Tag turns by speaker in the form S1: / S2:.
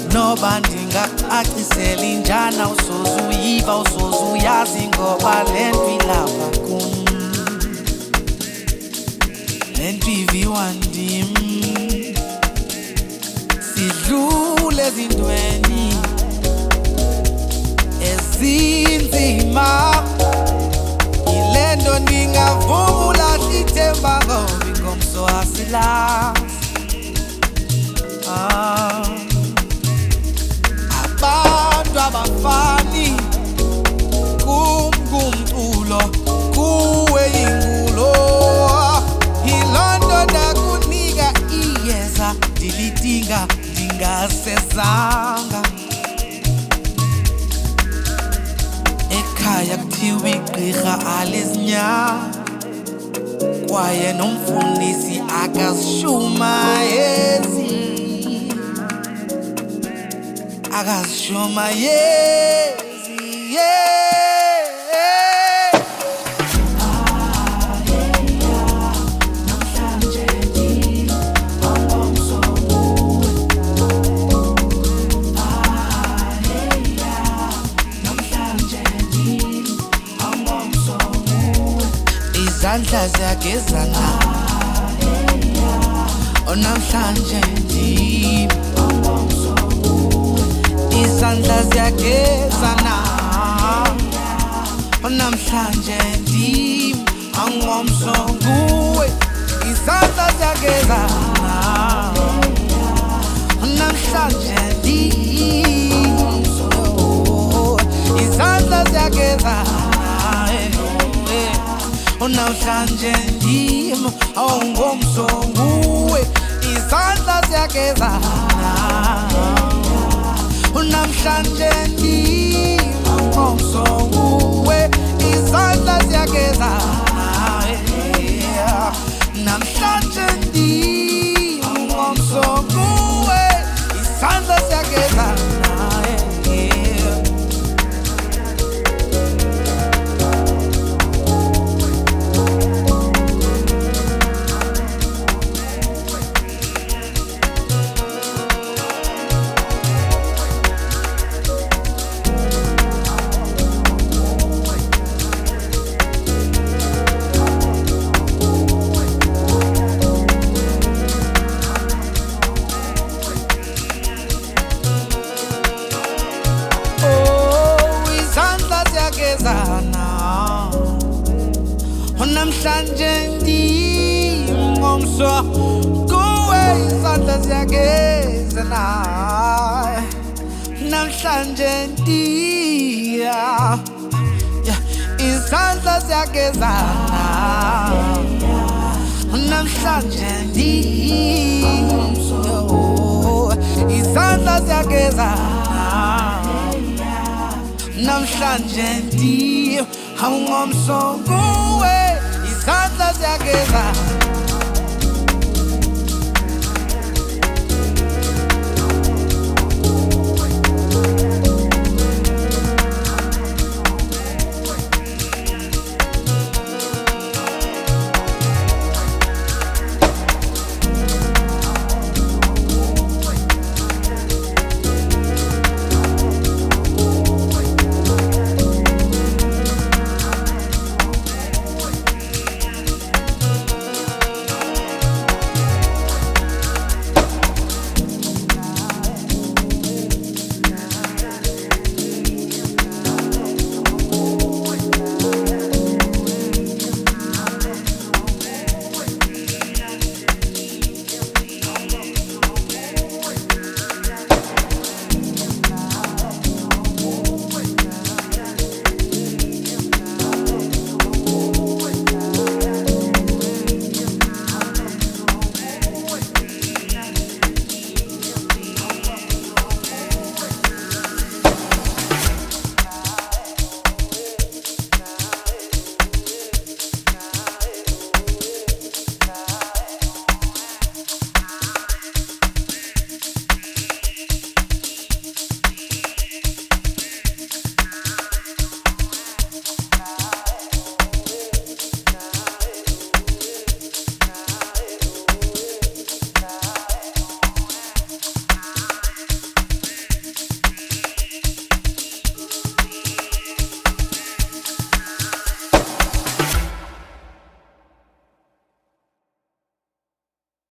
S1: noba ndingakucacisela injana usozuyiva usozuyazi ngoba le nto ilapha kum, le nto iviwa ndim. Sidlule ezintweni ezinzima, yile nto ndingavuma ulahla ithemba ngoba ingomso asilazi. Abantu abafani kum kumculo kuwe ingulo, yiloo nto ndakunika iyeza ndilidinga ndingasezanga. Ekhaya kuthiwa igqirha alizinyanga kwaye nomfundisi akazishumayezi, akazishumayezi, namhlanje ndingomso kuwe, namhlanje ndingomso kuwe. Izandla ziyagezana, namhlanje ndingomso kuwe. Izandla ziyagezana, namhlanje ndingomso kuwe. Izandla ziyagezana, namhlanje ndingomso kuwe. Izandla ziyagezana, namhlanje ndingomso kuwe. Izandla ziyagezana, namhlanje ndingomso kuwe. Izandla ziyagezana, namhlanje ndingomso kuwe. Izandla ziyagezana. Namhlanje ndingomso kuwe. Izandla ziyagezana, namhlanje izandla ziyagezana, namhlanje ndingomso. Izandla ziyagezana, namhlanje ndingomso kuwe. Izandla ziyagezana.